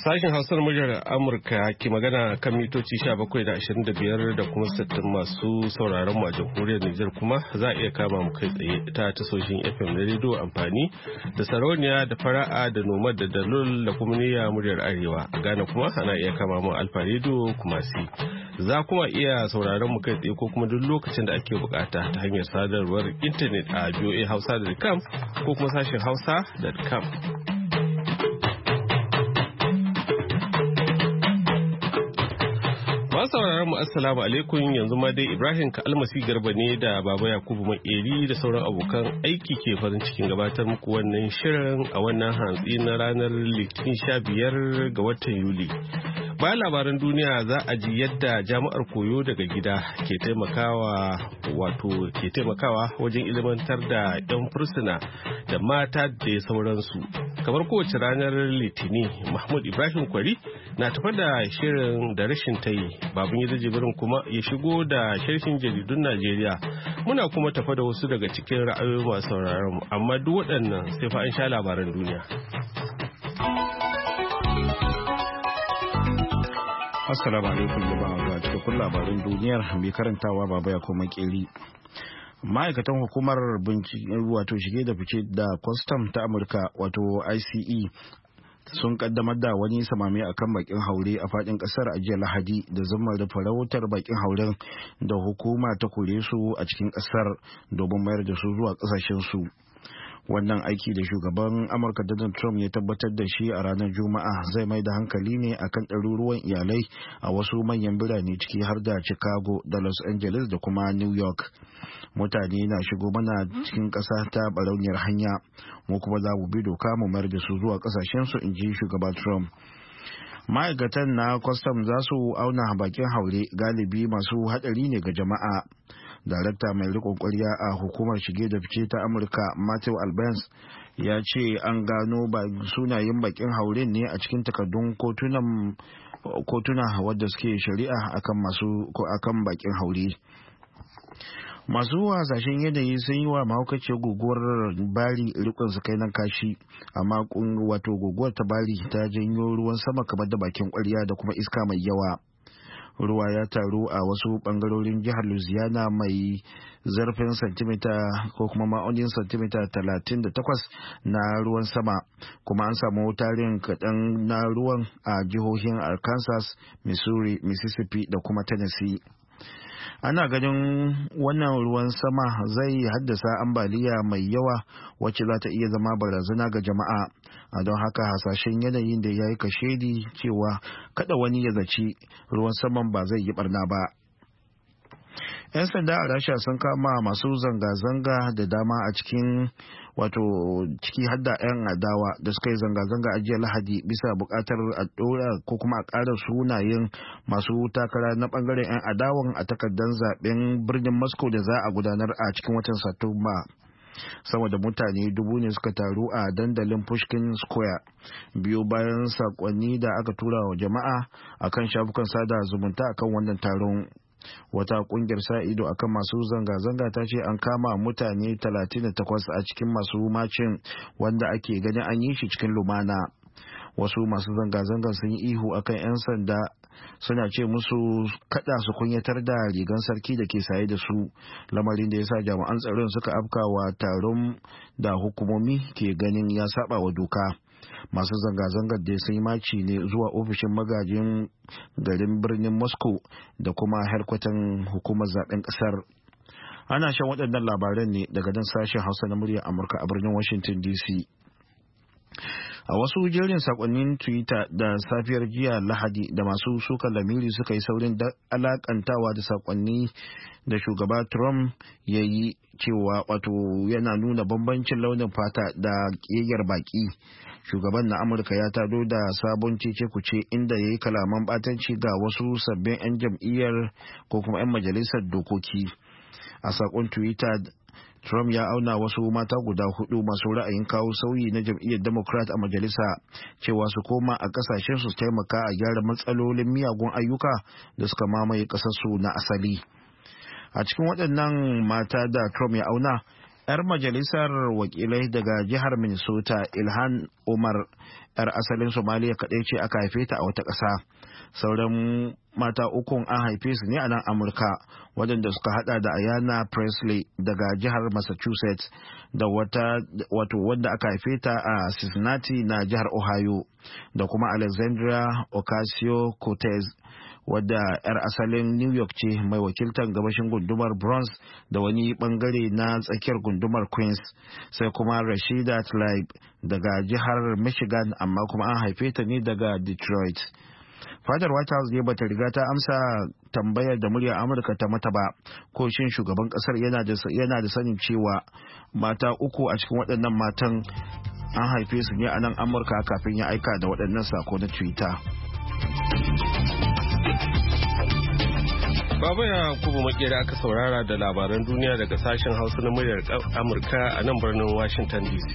Sashen Hausar muryar Amurka ke magana kan mitoci 17 da 25 da kuma 60 masu sauraron mu a jamhuriyar Nijar kuma za a iya kama mu kai tsaye ta tasoshin FM na rediyo amfani da sarauniya da fara'a da noma da dalol da kuma niyya muryar Arewa. A Ghana kuma ana iya kama mu Alfa rediyo kuma si. Za kuma iya sauraron mu kai tsaye ko kuma duk lokacin da ake bukata ta hanyar sadarwar intanet a voahausa.com ko kuma sashen hausa.com. sauraron mu assalamu alaikum, yanzu ma dai Ibrahim Kalmasi Garba ne da Baba Yakubu Makeri da sauran abokan aiki ke farin cikin gabatar muku wannan shirin a wannan hantsi na ranar Litinin 15 ga watan Yuli. Bayan labaran duniya za a ji yadda jami'ar koyo daga gida ke taimakawa wajen ilimantar da 'yan fursuna da mata da sauransu. Kamar kowace ranar Litini, Mahmud Ibrahim Kwari na tafa da shirin da rashin tayi. Babin yadda jibirin kuma ya shigo da sharhin jaridun Najeriya. Muna kuma tafa da wasu daga cikin ra'ayoyi masu sauraron mu, amma duk waɗannan sai fa an sha labaran duniya. Assalamu alaikum jama'a, ga cikakkun labaran duniyar mai karantawa Baba ya kuma Makeri. Ma'aikatan hukumar bincike wato shige da fice da kwastam ta Amurka wato ICE sun kaddamar da wani samame akan bakin haure a fadin kasar a jiya Lahadi da zumar da farautar bakin hauren da hukuma ta kore su a cikin kasar domin mayar da su zuwa kasashen su. Wannan aiki da shugaban Amurka Donald Trump ya tabbatar da shi a ranar Juma'a zai mai da hankali ne akan ɗaruruwan iyalai a wasu manyan birane ciki har da Chicago da Los Angeles da kuma New York. Mutane na shigo mana cikin ƙasa ta barauniyar hanya, mu kuma za mu bi doka mu mayar da su zuwa ƙasashensu, in ji shugaba Trump. Ma'aikatan na kwastam za su auna bakin haure galibi masu haɗari ne ga jama'a. Darakta mai riƙon ƙwarya a hukumar shige da fice ta Amurka Matthew Albence ya ce an gano sunayen bakin hauren ne a cikin takardun kotuna wadda suke shari'a akan bakin haure. Masu hasashen yanayi sun yi wa mahaukaciyar guguwar Bari rikon su kai nan kashi, amma wato guguwar ta Bari ta janyo ruwan sama kamar da bakin ƙwarya da kuma iska mai yawa. Ruwa ya taru a wasu bangarorin jihar Louisiana mai zarfin santimita ko kuma ma'aunin santimita 38 na ruwan sama, kuma an samu tarin kaɗan na ruwan a jihohin Arkansas, Missouri, Mississippi da kuma Tennessee. Ana ganin wannan ruwan sama zai haddasa ambaliya mai yawa wacce za ta iya zama barazana ga jama'a, a don haka hasashen yanayin da ya yi kashedi cewa kada wani ya zaci ruwan saman ba zai yi barna ba. 'Yan sanda a Rasha sun kama masu zanga-zanga da dama a cikin ciki hadda 'yan adawa da suka yi zanga-zanga a jiya Lahadi bisa bukatar a ɗora ko kuma a ƙara sunayen masu takara na ɓangaren 'yan adawan a takardar zaben birnin Moscow da za a gudanar a cikin watan Satumba. Sama da mutane 1000 ne suka taru a dandalin Pushkin Square biyu bayan sakonni da aka tura wa jama'a akan shafukan sada zumunta akan wannan taron. Wata kungiyar sa ido akan masu zanga-zanga ta ce an kama mutane 38 a cikin masu macin wanda ake ganin an yi shi cikin lumana. Wasu masu zanga-zangar sun yi ihu akan 'yan sanda, suna ce musu kada su kunyatar da rigan sarki da ke saye da su, lamarin da ya sa jami'an tsaron suka afkawa taron da hukumomi ke ganin ya saba wa doka. Masu zanga-zangar da sun yi maci ne zuwa ofishin magajin garin birnin Moscow da kuma harkwatan hukumar zaben kasar. Ana shan waɗannan labaran ne daga nan sashen Hausa na muryar Amurka a birnin Washington DC. A wasu jerin sakonnin Twitter da safiyar jiya Lahadi da masu sukan lamiri suka yi saurin alakantawa da sakonni da shugaba Trump ya yi cewa yana nuna bambancin launin fata da ƙiyayyar baki. Shugaban na Amurka ya tado da sabon cece-kuce inda ya yi kalaman batanci ga wasu sabbin 'yan jam'iyyar ko kuma 'yan majalisar dokoki. A sakon Twitter, Trump ya auna wasu mata guda 4 masu ra'ayin kawo sauyi na jam'iyyar Democrat a majalisa cewa su koma a kasashen su taimaka a gyara matsalolin miyagun ayyuka da suka mamaye kasarsu na asali. A cikin waɗannan mata da Trump ya auna, 'Yar majalisar wakilai daga jihar Minnesota Ilhan Umar 'yar asalin Somaliya kaɗai ce aka haife ta a wata ƙasa. Sauran mata ukun an haife su ne a nan Amurka, waɗanda suka hada da Ayanna Presley daga jihar Massachusetts da wanda aka haife ta a Cincinnati na jihar Ohio, da kuma Alexandria Ocasio-Cortez wadda 'yar asalin New York ce mai wakiltar gabashin gundumar Bronx da wani bangare na tsakiyar gundumar Queens, sai kuma Rashida Tlaib daga jihar Michigan amma kuma an haife ta ne daga Detroit. Fadar White House ne bata riga ta amsa tambayar da muryar Amurka ta mata ba ko shin shugaban kasar yana da sanin cewa mata uku a cikin waɗannan matan an haife su ne a nan Amurka kafin ya aika da waɗannan sako na Twitter. Baba ya kuma makera aka saurara da labaran duniya daga sashen Hausa na muryar Amurka a nan birnin Washington DC.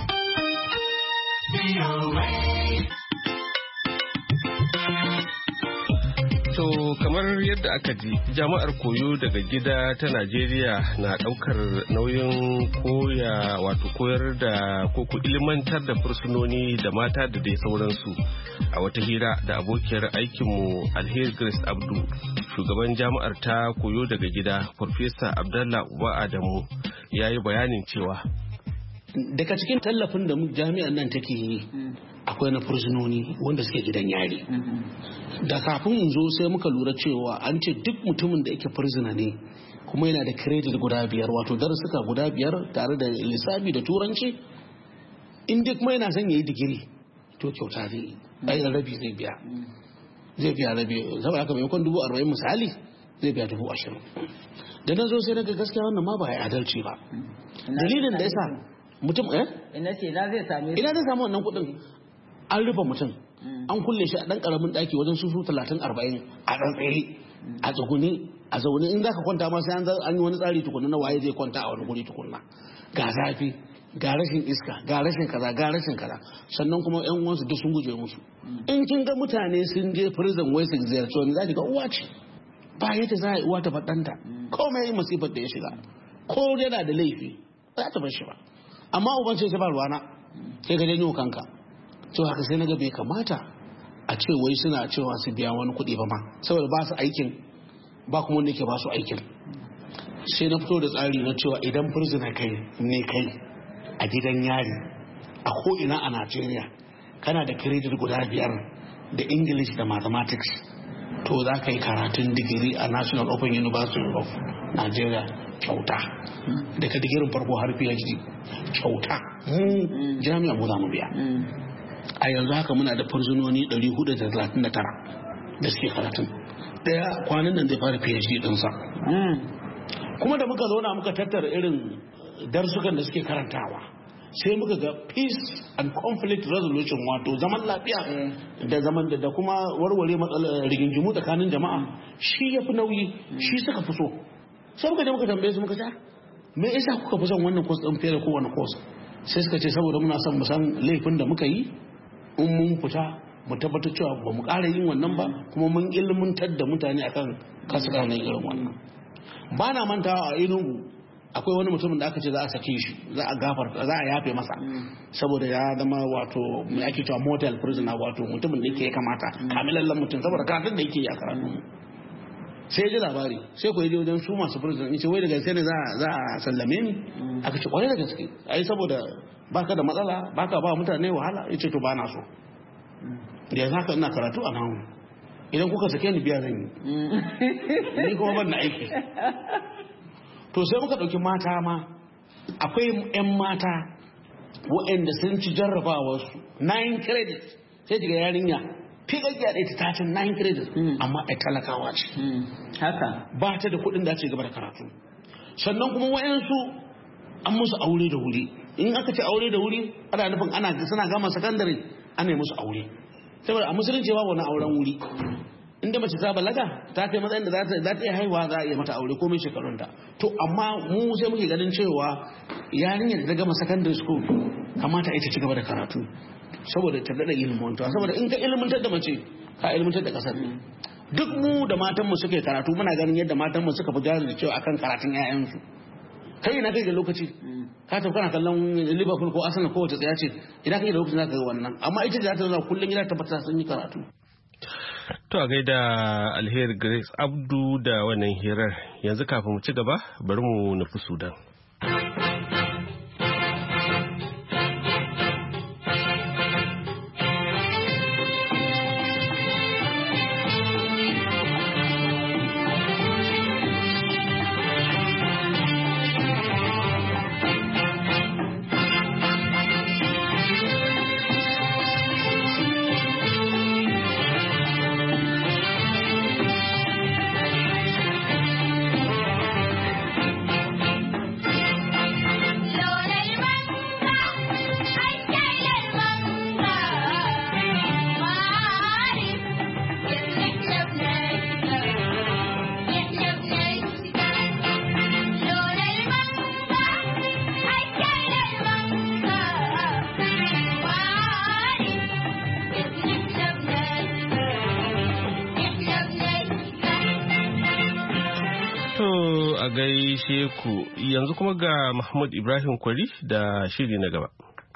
To kamar yadda aka ji, jami'ar koyo daga gida ta Najeriya na daukar nauyin koyar da koko ilimantar da fursunoni da mata da dai sauransu. A wata hira da abokiyar aikinmu Alheri Grace Abdu, shugaban jami'ar ta koyo daga gida, Farfesa Abdallah Uba Adamu, ya yi bayanin cewa daga cikin tallafin da jami'an nan take yi akwai na fursunoni wanda suke gidan yari. Da kafin in zo sai muka lura cewa an ce duk mutumin da yake fursuna ne kuma yana da credit guda 5 wato darussuka guda 5 tare da lissafi da turanci, in duk mai yana son yayi digiri to kyauta zai yi rabi zai biya rabi, saboda haka maimakon 40,000 misali zai biya 20,000. da na zo sai na ga gaskiya wannan ma ba ya adalci ba. Dalilin da yasa mutum ina zai samu wannan kuɗin. An rufe mutum an kulle shi a ɗan ƙaramin ɗaki wajen su 30-40 a ɗan tsaye a tsuguni a zaune, in za ka kwanta ma sai an yi wani tsari tukunna na waye zai kwanta a wani guri tukunna, ga zafi ga rashin iska ga rashin kaza sannan kuma yan uwansu duk sun guje musu. In kin ga mutane sun je prison wai su ziyarci wani, za ki ga uwa ce ba yadda za a yi uwa ta faɗanta komai masifar da ya shiga ko yana da laifi za ta bar shi ba, amma uban ce ba ruwana sai ka janyo kanka. To haka sai na ga bai kamata a ce wai suna cewa su biya wani kuɗi ba ma, saboda ba su aikin ba kuma wanda yake ba su aikin. Sai na fito da tsari na cewa idan fursuna kai a gidan yari a ko'ina a Najeriya kana da credit guda 5 da English da Mathematics, to za ka yi karatun digiri a National Open University of Nigeria kyauta, daga digirin farko har PhD kyauta. Jami'a mu za mu biya. A yanzu haka muna da fursunoni 439 da suke karatun. Daya kwanan nan zai fara PhD ɗinsa. Kuma da muka zauna muka tattara irin darsukan da suke karantawa, sai muka ga peace and conflict resolution, wato zaman lafiya da zaman da kuma warware matsalar rigingimu tsakanin jama'a, shi ya fi nauyi, shi suka fi so. Sai muka je muka tambaye su muka ce me yasa kuka fi son wannan course ɗin fiye da kowane course? Sai suka ce saboda muna son mu san laifin da muka yi, in mun fita mu tabbatar cewa ba mu ƙara yin wannan ba, kuma mun ilmantar da mutane akan kasu ƙara irin wannan. Ba na mantawa a Enugu akwai wani mutumin da aka ce za a sake shi, za a yafe masa saboda ya zama wato mai ake cewa model prisoner, wato mutumin da yake ya kamata kamilallen mutum saboda karatun da yake ya karatu. Sai ya ji labari sai ku yi wajen su masu prisoner, ce wai da gaske ne za a sallame ni? Aka ce kwarai da gaske, ai saboda baka da matsala baka ba mutane wahala. Ya ce to ba na so, da yanzu haka ina karatu a nan, idan kuka sake ni biya zan yi, ni kuma ban na aiki. To sai muka ɗauki mata ma, akwai 'yan mata waɗanda sun ci jarrabawarsu 9 credits, sai jiga yarinya figaggiya ɗaya ta cin 9 credits amma a talakawa ce, haka ba ta da kuɗin da ce gaba da karatu. Sannan kuma waɗansu an musu aure da wuri. In aka ce aure da wuri ana nufin suna gama sakandare ana yi musu aure, saboda a musulunci babu wani auren wuri. Inda mace ta balaga ta kai matsayin da za ta iya haihuwa, za a iya mata aure komai shekarunta. To amma mu sai muke ganin cewa yarinyar da ta gama secondary school kamata ita ci gaba da karatu saboda ta daɗa ilmantuwa, saboda in ka ilmantar da mace ka ilmantar da ƙasar. Duk mu da matanmu suka yi karatu muna ganin yadda matanmu suka fi jari da cewa akan karatun 'ya'yansu. kai ina kai da lokaci ka tafi kana kallon Liverpool ko Arsenal ko wata tsaya ce idan kai da lokaci zaka ga wannan amma ita da ta zauna kullun gida tabbata sun yi karatu. To a gaida Alheri Grace Abdu da wannan hirar yanzu kafin mu ci gaba bari mu nufi Sudan. A gaishe ku yanzu kuma ga Mahmud Ibrahim Kwari da shiri na gaba.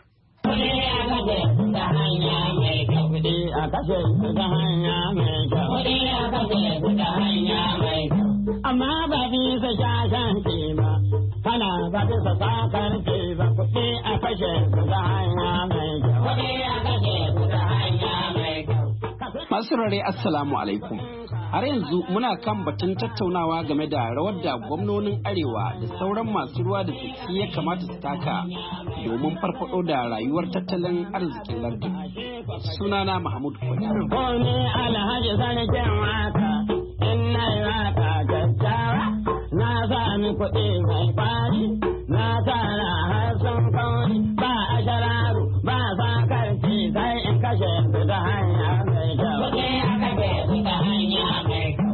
Amma ba bisa shashan ce ba, kana ba bisa sakar ce ba, kuɗi a kashe su ta hanya mai kyau. Kuɗi a kashe su ta hanya mai kyau. Masu rare Assalamu alaikum. Har yanzu muna kan batun tattaunawa game da rawar da gwamnonin Arewa da sauran masu ruwa da tsaki ya kamata su taka domin farfado da rayuwar tattalin arzikin lardin. Sunana Mahmud Kwari. Kone alhaji sanikin waka, in na yi waka gaggawa, na sami kuɗi mai kwari, na tara har sun kauri, ba a shararu, ba sa karfi sai in kashe su ta hanya mai kyau. Kuɗi a kashe su ta hanya mai kyau.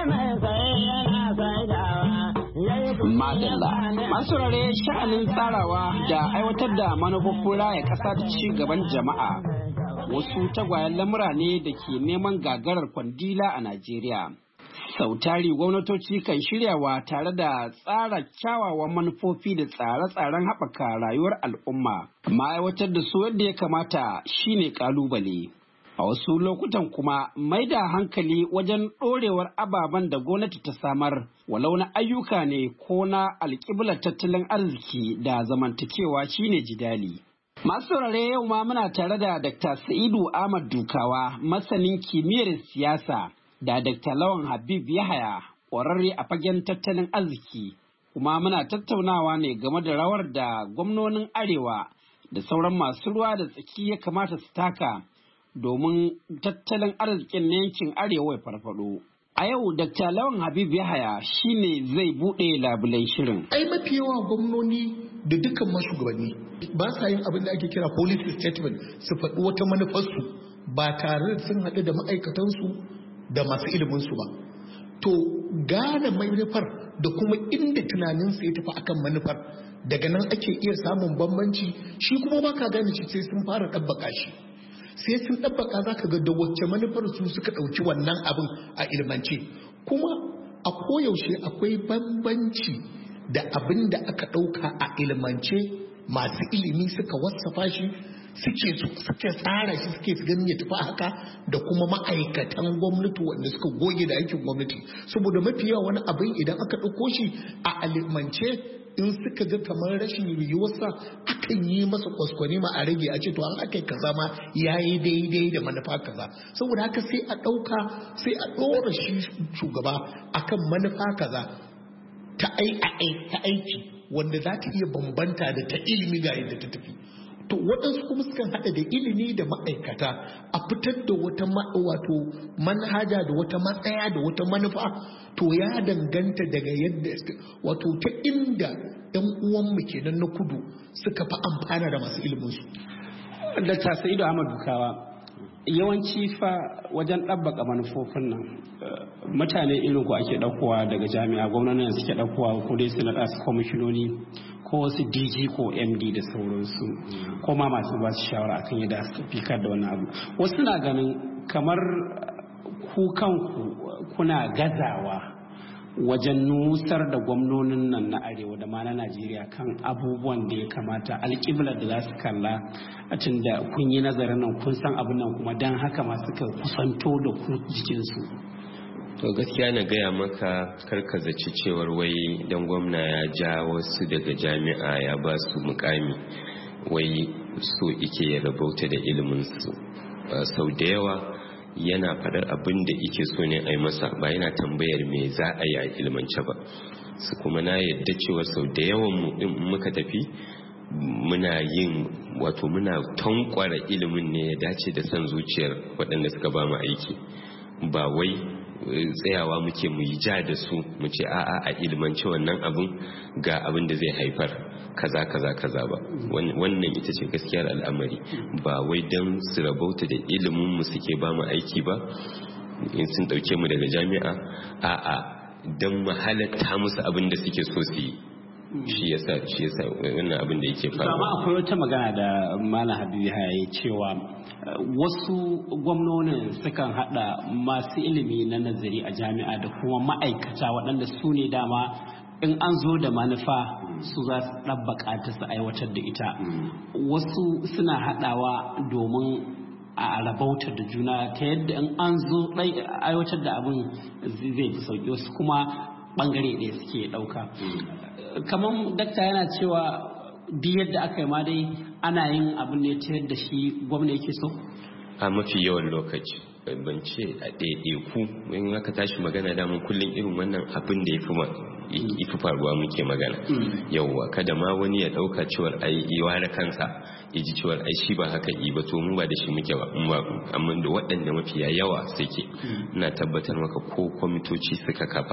Madalla. Masu rare sha'anin tsarawa da aiwatar da manufofin raya ƙasa da ci gaban jama'a wasu tagwayen lamura ne da ke neman gagarar kwandila a Najeriya. Sautari gwamnatoci kan shiryawa tare da tsara kyawawan manufofi da tsare-tsaren haɓaka rayuwar al'umma. Ma'aiwatar da su yadda ya kamata shine ƙalubale. A wasu lokutan kuma mai da hankali wajen ɗorewar ababen da gwamnati ta samar, walau na ayyuka ne ko na alƙiblar tattalin arziki da zamantakewa shine jidali. Masu saurare yau ma muna tare da Dr. Sa'idu Ahmad Dukawa, masanin kimiyyar siyasa, da Dr. Lawan Habib Yahaya, ƙwararre a fagen tattalin arziki. Kuma muna tattaunawa ne game da rawar da gwamnonin Arewa da sauran masu ruwa da tsaki ya kamata su taka domin tattalin arzikin na yankin Arewa ya farfado. A yau Dr. Lawan Habib Yahaya shine zai buɗe labulen shirin. Ai mafi yawa gwamnoni da dukkan mashugabanni ba sa yin abin da ake kira policy statement, su faɗi wata manufarsu ba tare da sun haɗu da ma'aikatansu da masu iliminsu ba. To gane manufar da kuma inda tunaninsu ya tafi akan manufar, daga nan ake iya samun bambanci. Shi kuma ba ka gane shi sai sun fara ɗabbaka shi. Sai sun ɗabbaka za ka ga da wacce manufar su suka ɗauki wannan abin a ilmance. Kuma a koyaushe akwai bambanci da abin da aka ɗauka a ilmance, masu ilimi suka wasafa shi, suke tsara shi, suke ganin ya tafi haka, da kuma ma'aikatan gwamnati wanda suka goge da aikin gwamnati. Saboda mafi yawa wani abin idan aka ɗauko shi a ilmance, in suka ga kamar rashin yiwuwarsa akan yi masa kwaskwani ma a rage, a ce to an aka yi kaza ma ya yi daidai da manufa kaza. Saboda haka sai a ɗauka, sai a ɗora shi shugaba akan manufa kaza ta aiki wanda za ta iya bambanta da ta ilimi ga yadda ta tafi. To waɗansu kuma sukan haɗa da ilimi da ma'aikata a fitar da wata wato manhaja da wata matsaya da wata manufa. To ya danganta daga yadda wato ta inda 'yan uwanmu kenan na kudu suka fi amfana da masu iliminsu. Da Sa'idu Ahmad Dukawa, yawanci fa wajen ɗabbaka manufofin nan mutane irin ku ake ɗaukowa daga jami'a, gwamnatin suke ɗaukowa ko dai su naɗa su kwamishinoni ko wasu DG ko MD da sauransu, ko ma masu ba su shawara akan yadda su fikar da wannan abu. Wasu na ganin kamar ku kanku kuna gazawa wajen nusar da gwamnonin nan na arewa da ma na Najeriya kan abubuwan da ya kamata alƙiblar da za su kalla a tun da kun yi nazarin nan kun san abin nan kuma don haka ma suka kusanto da ku jikinsu. To gaskiya na gaya maka karkazaci cewar wai dan gwamna ya ja wasu daga jami'a ya ba su mukami wai so ike ya rabauta da iliminsu. Sau da yawa yana faɗar abin da ike so ne a yi masa ba yana tambayar me za a yi a ilmance ba. Su kuma na yadda cewa sau da yawan muka tafi muna tankwara ilimin ne ya dace da son zuciyar waɗanda suka ba mu aiki, ba wai tsayawa muke mu yi ja da su mu ce a'a a ilmance wannan abin ga abin da zai haifar kaza ba. Wannan ita ce gaskiyar al'amari, ba wai don su rabauta da ilimin mu suke ba mu aiki ba in sun dauke mu daga jami'a, a'a don mu halatta musu abin da suke so su yi. shi yasa wannan abin da yake faruwa. Amma akwai wata magana da Malam Habibu ya yi cewa wasu gwamnonin sukan hada masu ilimi na nazari a jami'a da kuma ma'aikata waɗanda su ne dama in an zo da manufa su za su ɗabbaka ta su aiwatar da ita. Wasu suna haɗawa domin a rabautar da juna ta yadda in an zo aiwatar da abin zai fi sauki, wasu kuma ɓangare ɗaya suke ɗauka. Kamar dakta yana cewa duk yadda aka yi ma dai ana yin abin ne ta yadda shi gwamna yake so? A mafi yawan lokaci ban ce a ɗaiɗaiku in aka tashi magana damun kullum irin wannan abin da ya fi faruwa muke magana. Yauwa kada ma wani ya ɗauka cewar ai iwa da kansa ya ji cewar ai shi ba haka yi ba, to mu ba da shi muke ba, amma da waɗanda mafiya yawa suke ina tabbatar maka ko kwamitoci suka kafa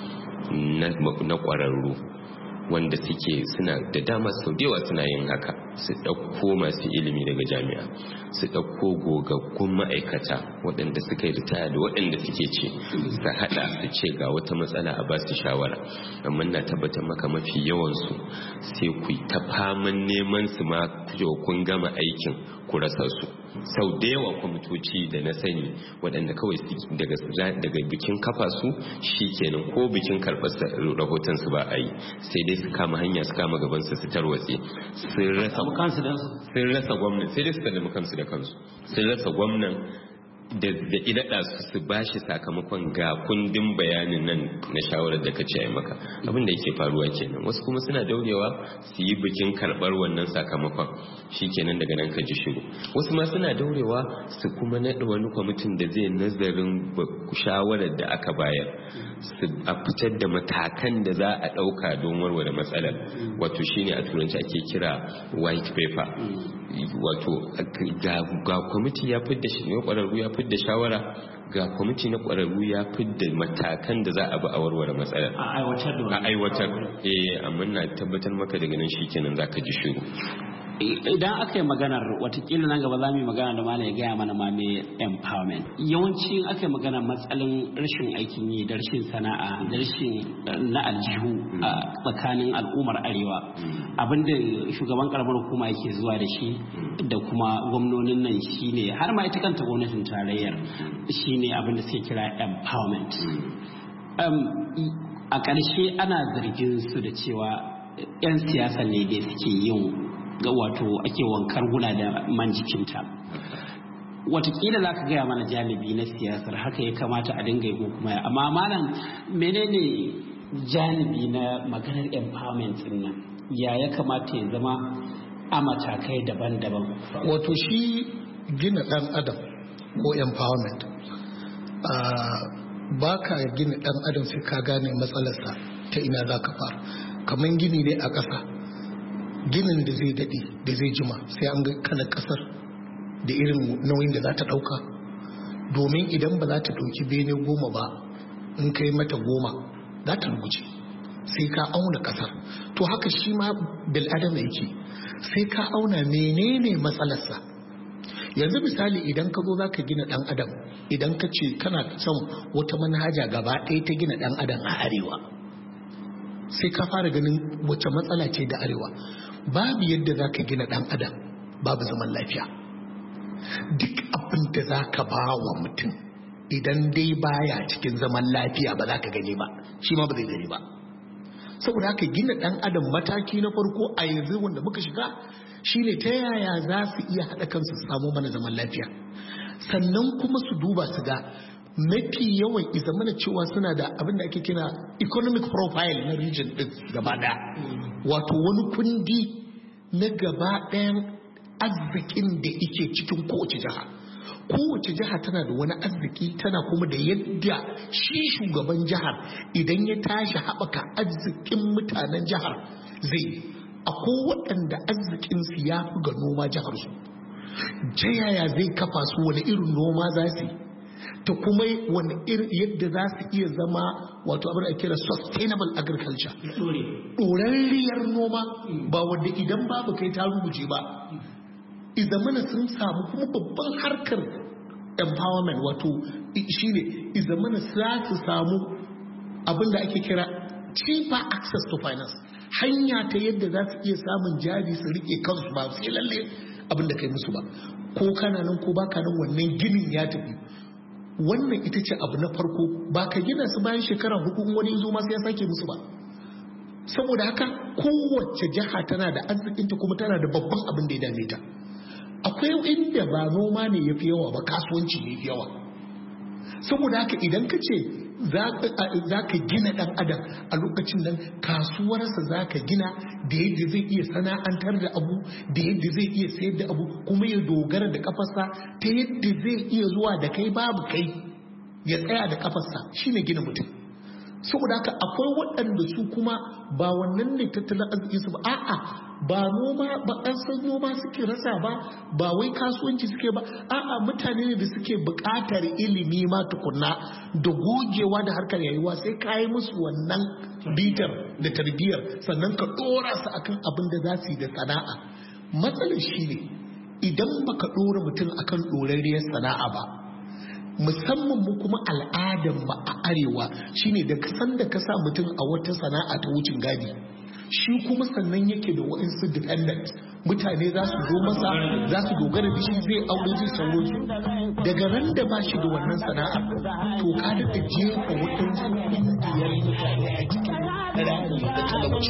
na ƙwararru wanda suna da dama sau da yawa suna yin haka, su ɗauko masu ilimi daga jami'a, su ɗauko gogaggun ma'aikata waɗanda suka yi ritaya da waɗanda suke ce su haɗa su ce ga wata matsala a ba su shawara. Amma na tabbatar maka mafi yawansu sai ku ta faman neman su ma kun gama aikin ku rasa su. Sau da yawa kwamitoci da na sani waɗanda kawai daga bikin kafa su shi kenan ko bikin karɓar rahoton su ba a yi, sai dai su kama hanya su kama gabansu su tarwatse, sun rasa gwamnan, sai dai su kalli kansu da kansu, sun rasa gwamnan da ilaɗa su ba shi sakamakon ga kundin bayanin nan na shawarar da ka ce ai maka. Abin da yake faruwa kenan, wasu kuma suna daurewa su yi bikin karɓar wannan sakamakon shi kenan daga nan ka ji shiru. Wasu ma suna daurewa su kuma naɗa wani kwamitin da zai nazarin shawarar da aka bayar, su a fitar da matakan da za a ɗauka don warware matsalar, wato shine a turanci ake kira white paper. Wato ga kwamiti ya fidda shi ne ƙwararru ya fidda shawara, ga kwamiti na ƙwararru ya fidda matakan da za a bi a warware matsalar a aiwatar. Amma na tabbatar maka daga nan shikenan zaka ji shiru. Idan aka yi maganar watakila nan gaba za mu yi magana da malam ya gaya mana ma me empowerment. Yawanci aka yi maganar matsalin rashin aikin yi da rashin sana'a da rashin na aljihu a tsakanin al'ummar arewa, abinda shugaban karamar hukuma yake zuwa da shi da kuma gwamnonin nan shine har ma ita kanta gwamnatin tarayyar shine abinda suke kira empowerment. A ƙarshe ana zargin su da cewa 'yan siyasa ne da suke yin ga wato ake wankar guna da man jikinta. Watakila za ka gaya mana janibi na siyasar haka ya kamata a dinga yi kuma ya, amma malam menene janibi na maganar empowerment din nan ya kamata ya zama a matakai daban-daban? Wato shi gina dan adam ko empowerment ba ka gina dan adam sai ka gane matsalarsa ta ina za ka fara. Kamar gini ne a ƙasa, ginin da zai daɗe da zai jima sai an ga kalar ƙasar da irin nauyin da za ta ɗauka, domin idan ba za ta ɗauki bene 10 ba in kai mata 10 za ta ruguje, sai ka auna ƙasar. To haka shi ma bil'adama yake, sai ka auna menene matsalarsa. Yanzu misali idan ka zo za ka gina ɗan adam, idan ka ce kana son wata manhaja gaba ɗaya ta gina ɗan adam a arewa, sai ka fara ganin wace matsala ce da arewa. Babu yadda za ka gina ɗan adam babu zaman lafiya. Duk abin da za ka ba wa mutum idan dai baya cikin zaman lafiya ba za ka gani ba, shi ma ba zai gani ba. Saboda haka gina ɗan adam mataki na farko a yanzu wanda muka shiga shine ta yaya za su iya haɗa kansu su samu mana zaman lafiya, sannan kuma su duba su ga mafi yawan izamana cewa suna da abin da ake kira economic profile na region ɗin gaba ɗaya, wato wani kundi na gaba ɗayan arzikin da ike cikin kowace jiha. Kowace jiha tana da wani arziki, tana kuma da yadda shi shugaban jihar idan ya tashi haɓaka arzikin mutanen jihar zai. Akwai waɗanda arzikinsu ya fi ga noma jiharsu, ta yaya zai kafa su, wani irin noma za su yi, ta kuma wani irin yadda za su iya zama wato abin da kira sustainable agriculture, ɗorarriyar noma, ba wanda idan babu kai ta rubuce ba. Izamana sun samu kuma babban harkar empowerment, wato shine izamana za su samu abin da ake kira cheaper access to finance, hanya ta yadda za su iya samun jari su rike kansu ba sai lalle abin da kai musu ba, ko kana nan ko baka nan wannan ginin ya tafi. Wannan ita ce abu na farko, ba ka gina su bayan shekara 4 wani zo ma sai ya sake musu ba. Saboda haka kowace jiha tana da arzikinta kuma tana da babban abin da ya dame ta. Akwai inda ba noma ne ya fi yawa ba, kasuwanci ne fi yawa. Saboda haka idan ka ce za ka gina ɗan adam a lokacin nan kasuwarsa za ka gina da yadda zai iya sana'antar da abu, da yadda zai iya sayar da abu, kuma ya dogara da kafarsa ta yadda zai iya zuwa da kai babu kai ya tsaya da kafarsa, shine gina mutum. Saboda haka akwai waɗanda su kuma ba wannan ne tattalin arzikinsu ba, a'a ba noma ba, an san noma suke rasa ba, ba wai kasuwanci suke ba, a'a mutane ne da suke buƙatar ilimi ma tukunna da gogewa da harkar rayuwa, sai ka yi musu wannan bitar da tarbiyyar sannan ka ɗora su akan abin da za su yi da sana'a. Matsalar shi ne idan baka ɗora mutum akan ɗorarriyar sana'a ba, musamman mu kuma al'adar ba a arewa shine da kasan da ka sa mutum a wata sana'a ta wucin gadi, shi kuma sannan yake da waɗansu dependent mutane za su zo masa, za su dogara da shi, zai aure zai sauran su. Daga ran da ba shi da wannan sana'a to ka da jefa waɗansu ƙungiyar mutane a cikin rayuwar da talauci.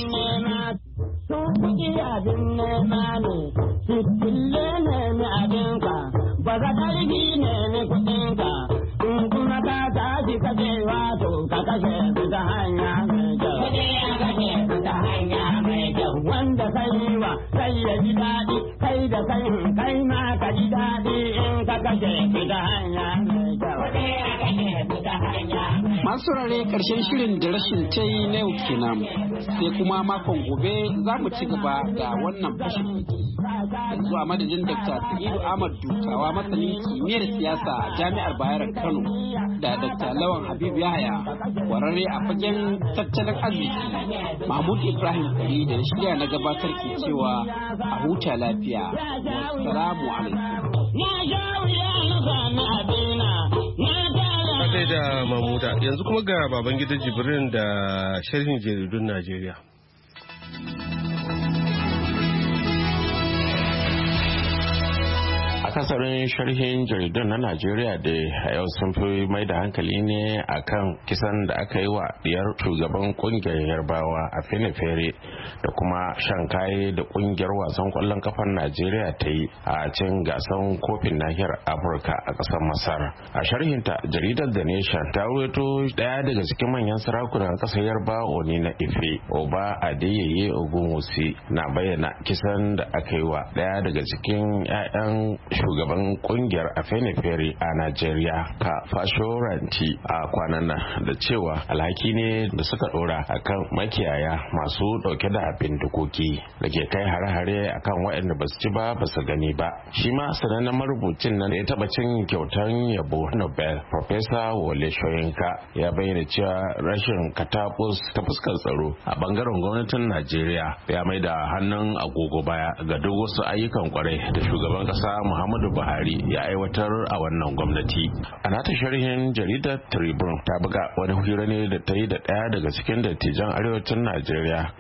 Sun kuɗi abin nema ne, fitille nemi abinka, ba za ƙarfi nemi kuɗinka, in kuma ka tashi ka je wato ka kashe su ta hanya mai kyau. Kuɗi ya kashe su ta hanya mai kyau. Wanda ka yi wa kai ya ji daɗi, kai da kai ma ka ji daɗi in ka kashe su ta hanya mai kyau. Kuɗi ya kashe su ta hanya mai kyau. Masu rare ƙarshen shirin da rashin ta yi na yau kenan, sai kuma makon gobe za mu ci gaba da wannan fashin baki. Yanzu a madadin Dr. Sa'idu Ahmad Dukawa, masanin kimiyyar siyasa a Jami'ar Bayero Kano, da Dr. Lawan Habibu Yahaya, kwararre a fagen tattalin arziki, Mahmud Ibrahim Kari da shirya na gabatar ke cewa a huta lafiya. Wassalamu alaikum. Da Mamuda yanzu kuma ga baban gidan Jibrin da sharhin jaridun Najeriya. akasarin sharhin jaridun na Najeriya da a yau sun fi mai da hankali ne akan kisan da aka yi wa diyar shugaban kungiyar Yarbawa a Fene-Fere da kuma shan kaye da kungiyar wasan kwallon kafar Najeriya ta yi a cin gasan kofin nahiyar Afirka a ƙasar Masar. A sharhinta jaridar The Nation ta rawaito daya daga cikin manyan sarakunan ƙasar Yarbawa Oni na Ife, Oba Adeyeye Ogunwusi, na bayyana kisan da aka yi wa daya daga cikin 'ya'yan shugaban kungiyar Afenifere a Najeriya, Ka Fashoranti, a kwanan nan da cewa alhaki ne da suka dora akan makiyaya masu dauke da bindigogi da ke kai hare-hare akan waɗanda ba su ci ba ba su gani ba. Shi ma sanannen marubucin nan da ya taba cin kyautan yabo Nobel, Professor Wole Soyinka, ya bayyana cewa rashin katabus ta fuskar tsaro a bangaren gwamnatin Najeriya ya mai da hannun agogo baya ga duk wasu ayyukan kwarai da shugaban kasa Muhammadu Buhari ya aiwatar a wannan gwamnati. A nata sharhin jaridar Tribune ta buga wani hira ne da ta yi da ɗaya daga cikin dattijan arewacin Najeriya, Farfesa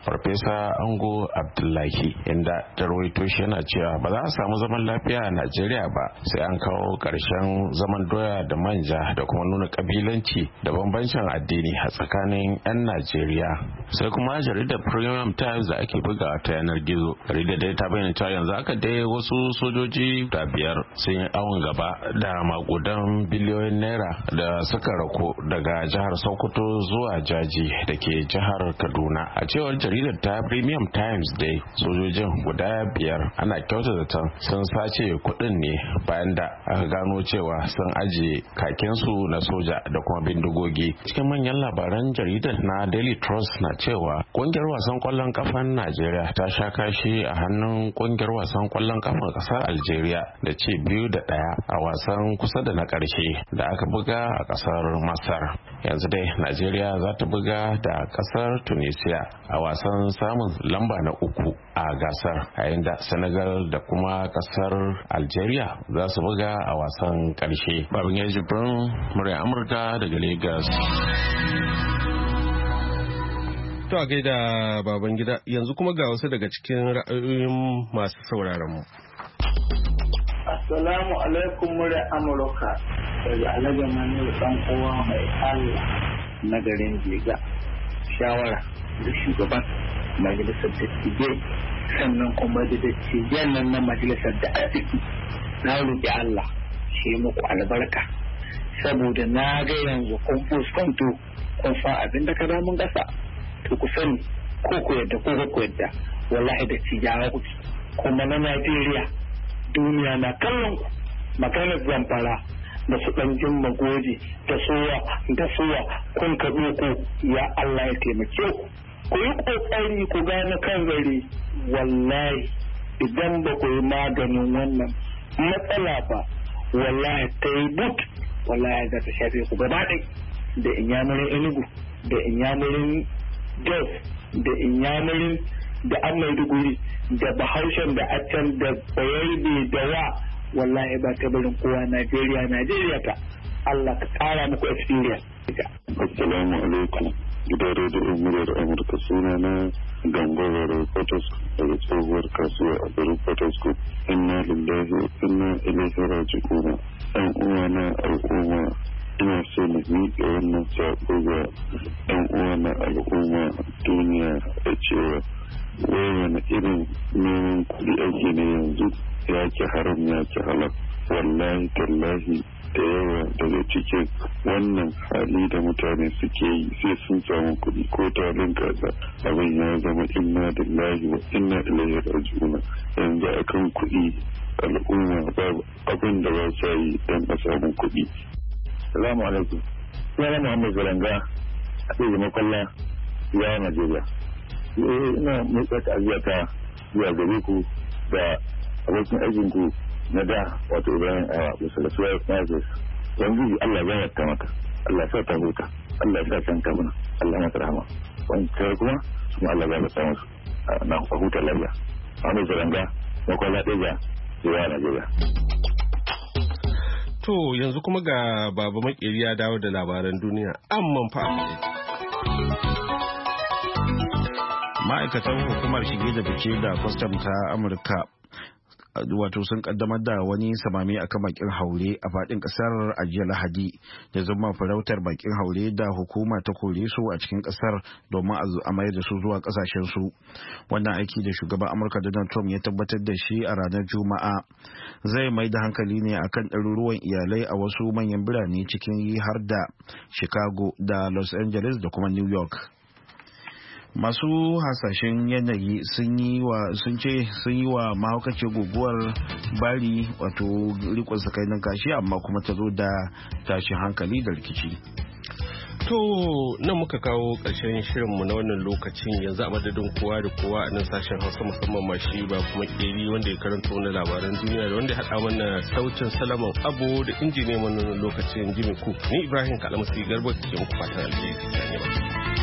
Musa Ango Abdullahi, inda ta rawaito shi yana cewa ba za a samu zaman lafiya a Najeriya ba sai an kawo ƙarshen zaman doya da manja da kuma nuna kabilanci da bambancin addini a tsakanin 'yan Najeriya. Sai kuma jaridar Premium Times da ake buga ta yanar gizo, jaridar dai ta bayyana cewa yanzu haka dai wasu sojoji da 5 sun yi awon gaba da makudan biliyoyin naira da suka rako daga jihar Sokoto zuwa Jaji da ke jihar Kaduna. A cewar jaridar ta Premium Times dai sojojin guda 5 ana kyautata zaton sun sace kuɗin ne bayan da aka gano cewa sun ajiye kakinsu na soja da kuma bindigogi. Cikin manyan labaran jaridar na Daily Trust na cewa kungiyar wasan kwallon kafan Najeriya ta sha kashi a hannun kungiyar wasan kwallon kafan kasar Algeria da ci 2-1 a wasan kusa da na karshe da aka buga a kasar Masar. Yanzu dai Najeriya za ta buga da kasar Tunisia a wasan samun lamba na 3 a gasar, yayin da Senegal da kuma kasar Algeria za su buga a wasan karshe. Babin ya jibrin murya Amurka daga Lagos. To a gaida baban gida, yanzu kuma ga wasu daga cikin ra'ayoyin masu sauraron mu. Assalamu alaikum murya Amurka daga Alhaji Manu dan uwa mai Allah na garin Jega. Shawara da shugaban majalisar dattijai sannan kuma da dattijan nan na majalisar da arziki na roƙi Allah shi muku albarka saboda na ga yanzu kun fuskanto kun san abin da ka damun gasa to ku sani ko ku yadda ko ku yadda wallahi da cijawa ku kuma na Najeriya duniya na kallon ku maganar zamfara da su ɗan jin magoji da suwa kun ka ko ya Allah ya taimake ku yi ƙoƙari ku gane kan gari wallahi idan ba ku yi maganin wannan matsala ba wallahi ta yi but wallahi za ta shafe ku gaba ɗai da inyamurin Enugu da inyamurin Jos da inyamurin da an Maiduguri da Bahaushen da Acan da Bayarbe da wa wallahi ba ta barin kowa Najeriya ta Allah ka kara muku experience. Assalamu alaikum. Gidan rediyon muryar Amurka suna na Gangara Reporters daga tsohuwar kasuwa a garin Potosco. Inna lillahi wa inna ilaihi raji'un. Ɗan uwana al'umma ina so na miƙa wannan saƙo ga ɗan uwana al'umma duniya da cewa wai wani irin neman kuɗi ake ne yanzu ya ki haram ya ki halal. Wallahi tallahi da yawa daga cikin wannan hali da mutane suke yi sai sun samu kuɗi ko tarin kaza abin ya zama inna lillahi wa inna ilaihi raji'un. Yanzu akan kuɗi al'umma babu abin da ba sa yi don a samu kuɗi. Salamu alaikum. Yana Muhammad Zalanga a ɗaya makwalla ya Najeriya. Ina mai ta'aziyya ta zuwa gare ku da abokin aikinku na da wato Ibrahim a Musulasuwa Nazis. Yanzu Allah ya yarda maka, Allah ya sa ta huta, Allah ya sa can ta muna, Allah ya mata rahama. Wancan kuma Allah ya mata musu na huta lafiya. Muhammad Zalanga makwalla ɗaya ya Najeriya. To yanzu kuma ga Baba Makeri ya dawo da labaran duniya amman fa. Ma'aikatan hukumar shige da fice da kwastam ta Amurka wato sun kaddamar da wani samami akan bakin haure a fadin kasar a jiya Lahadi da zuma farautar bakin haure da hukuma ta kore su a cikin kasar domin a mayar da su zuwa kasashen su. Wannan aiki da shugaban Amurka Donald Trump ya tabbatar da shi a ranar Juma'a zai mai da hankali ne akan ɗaruruwan iyalai a wasu manyan birane cikin har da Chicago da Los Angeles da kuma New York. Masu hasashen yanayi sun yi wa mahaukacin guguwar Bari wato rikon sakainin kashi amma kuma ta zo da tashin hankali da rikici. To nan muka kawo ƙarshen shirinmu na wannan lokacin yanzu a madadin kowa da kowa a nan sashen Hausa musamman ma shi ba kuma Keri wanda ya karanta wani labaran duniya da wanda ya haɗa mana sautin Salaman Abo da injiniyan wannan lokacin Jimmy Cook. Ni Ibrahim Kalamasi Garba ke muku fatan alheri.